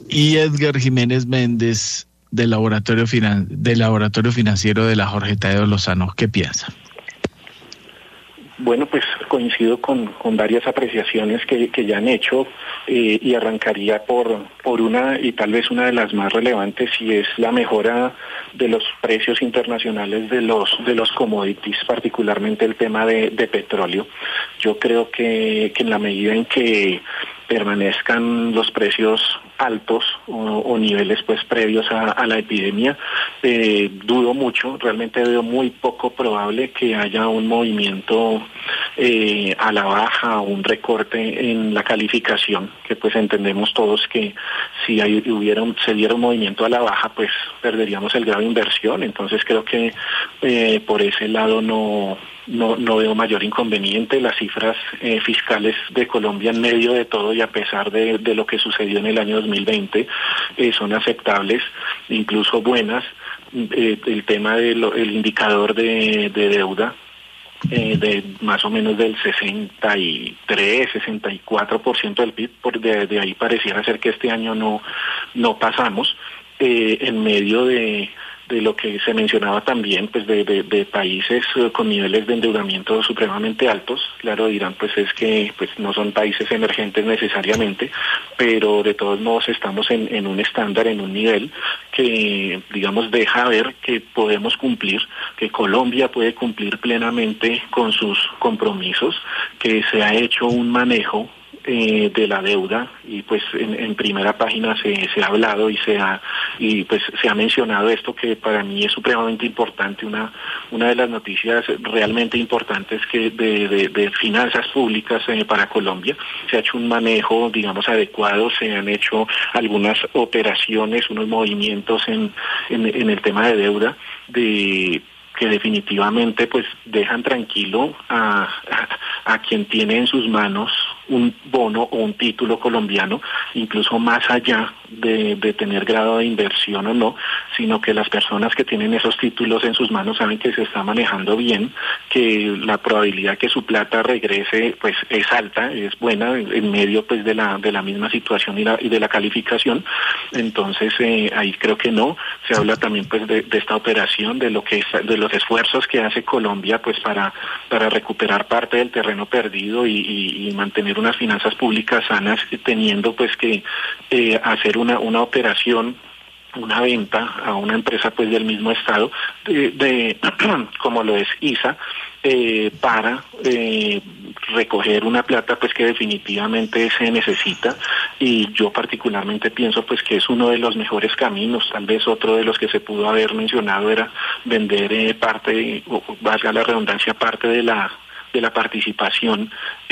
Y Edgar Jiménez Méndez del del Laboratorio Financiero de la Jorge Tadeo Lozano. ¿Qué piensa? Bueno, pues coincido con varias apreciaciones que ya han hecho y arrancaría por una y tal vez una de las más relevantes, y es la mejora de los precios internacionales de los commodities, particularmente el tema de petróleo. Yo creo que en la medida en que permanezcan los precios altos o niveles pues previos a la epidemia, dudo mucho, realmente veo muy poco probable que haya un movimiento a la baja o un recorte en la calificación, que pues entendemos todos que si se diera un movimiento a la baja, pues perderíamos el grado de inversión. Entonces creo que por ese lado no veo mayor inconveniente. Las cifras fiscales de Colombia, en medio de todo y a pesar de lo que sucedió en el año 2020, son aceptables, incluso buenas. El tema el indicador de deuda, de más o menos del 63-64% del PIB, de ahí pareciera ser que este año no pasamos, en medio de lo que se mencionaba también, pues de países con niveles de endeudamiento supremamente altos. Claro, dirán pues es que pues no son países emergentes necesariamente, pero de todos modos estamos en un estándar, en un nivel que, digamos, deja ver que podemos cumplir, que Colombia puede cumplir plenamente con sus compromisos, que se ha hecho un manejo de la deuda, y pues en primera página se ha hablado y se ha mencionado esto, que para mí es supremamente importante, una de las noticias realmente importantes que de finanzas públicas para Colombia. Se ha hecho un manejo, digamos, adecuado, se han hecho algunas operaciones, unos movimientos en el tema de deuda que definitivamente pues dejan tranquilo a quien tiene en sus manos un bono o un título colombiano, incluso más allá de tener grado de inversión o no, sino que las personas que tienen esos títulos en sus manos saben que se está manejando bien, que la probabilidad que su plata regrese pues es alta, es buena, en medio pues de la misma situación y de la calificación. Entonces ahí creo que no. Se habla también pues de esta operación, de los esfuerzos que hace Colombia pues para recuperar parte del terreno perdido y mantener unas finanzas públicas sanas, teniendo pues que hacer una operación, una venta a una empresa pues del mismo estado como lo es ISA, para recoger una plata pues que definiamente se necesita, y yo particularmente pienso pues que es uno de los mejores caminos. Tal vez otro de los que se pudo haber mencionado era vender parte, o valga la redundancia, parte de la participación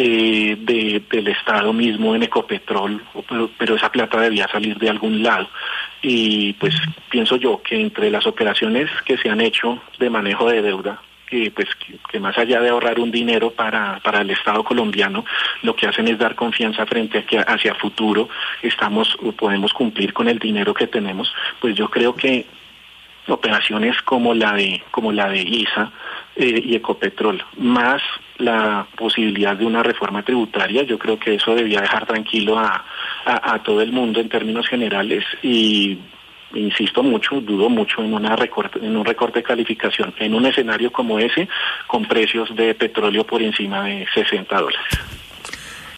del Estado mismo en Ecopetrol, pero esa plata debía salir de algún lado. Y pues pienso yo que entre las operaciones que se han hecho de manejo de deuda, que más allá de ahorrar un dinero para el Estado colombiano, lo que hacen es dar confianza frente a que hacia futuro podemos cumplir con el dinero que tenemos. Pues yo creo que operaciones como la de ISA y Ecopetrol, más la posibilidad de una reforma tributaria, yo creo que eso debía dejar tranquilo a todo el mundo en términos generales, y dudo mucho en un recorte de calificación en un escenario como ese, con precios de petróleo por encima de $60.